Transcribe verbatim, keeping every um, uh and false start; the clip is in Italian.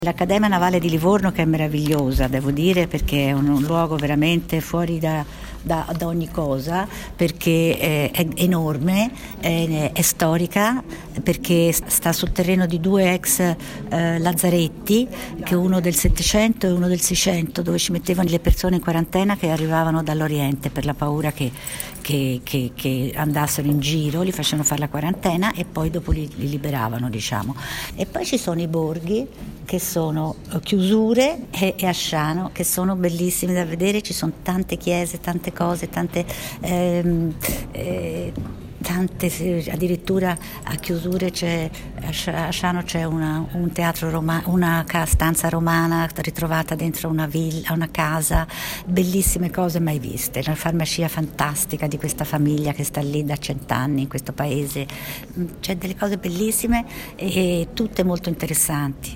L'Accademia Navale di Livorno, che è meravigliosa, devo dire, perché è un, un luogo veramente fuori da, da, da ogni cosa, perché è, è enorme, è, è storica, perché sta sul terreno di due ex eh, lazzaretti, che uno del Settecento e uno del Seicento, dove ci mettevano le persone in quarantena che arrivavano dall'Oriente per la paura che, che, che, che andassero in giro, li facevano fare la quarantena e poi dopo li, li liberavano, diciamo. E poi ci sono i borghi, che sono Chiusure e, e Asciano, che sono bellissimi da vedere. Ci sono tante chiese, tante cose, tante, ehm, eh, tante addirittura a Chiusure c'è, a Asciano c'è una, un teatro romano, una stanza romana ritrovata dentro una villa, una casa, bellissime cose mai viste, la farmacia fantastica di questa famiglia che sta lì da cent'anni in questo paese, c'è delle cose bellissime e tutte molto interessanti.